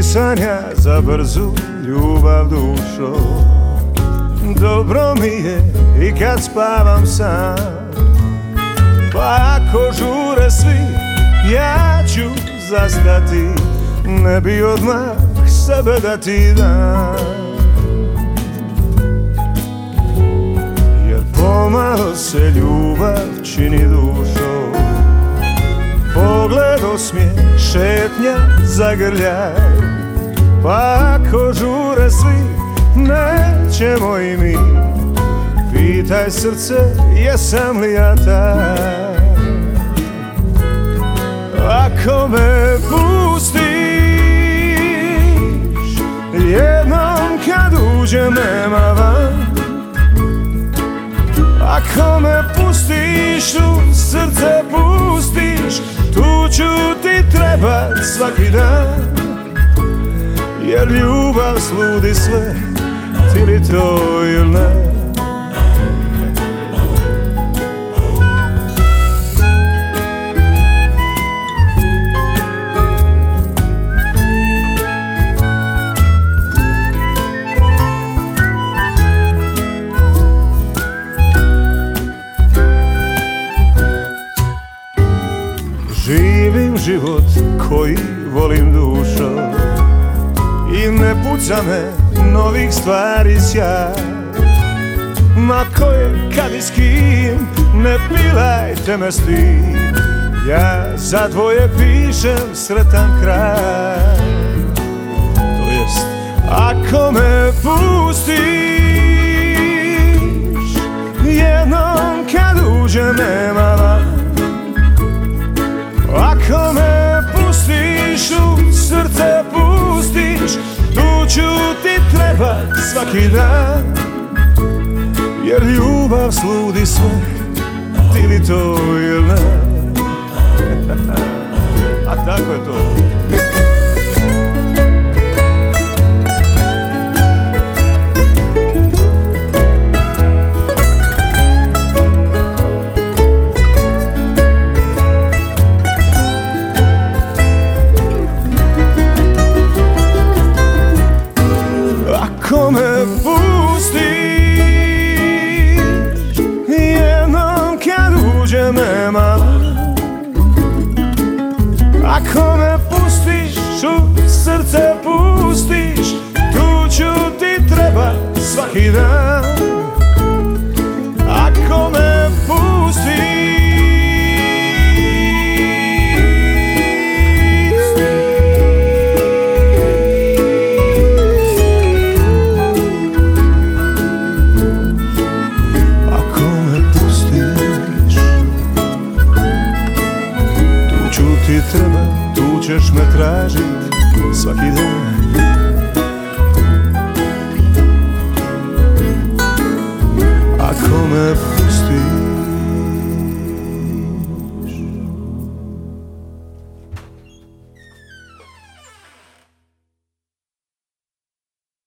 sanja za brzu ljubav dušo. Dobro mi je i kad spavam sam, pa ako žure svi ja ću zastati, ne bi odmah sebe da ti dam. Jer pomalo se ljubav čini dušo, pogled, osmijeh, šetnja, zagrljaj. Pa ako žure svi, nećemo i mi, pitaj srce, jesam li ja taj. Ako me pustiš, jednom kad uđem nema van. Ako me pustiš, u srce pustiš, tu ću ti trebat svaki dan. Jer ljubav sludi sve, ti li to ili ne? Živim život koji volim dušo i ne puca me novih stvari sjaj. Ma ko je, kad i s kim, ne pilajte me s tim. Ja za dvoje pišem sretan kraj. To jest, ako me pustiš, jednom kad uđem nema van. Ako me pustiš, u srce pustiš, tu ću ti trebat svaki dan. Jer ljubav sludi sve, ti li to ili ne? A tako je to. Ako me pustiš, jednom kad uđem nema. Ako me pustiš, u srce pustiš, tu ću ti trebat svaki dan. Ako me pustiš, ti treba, tu ćeš me tražit svaki dan.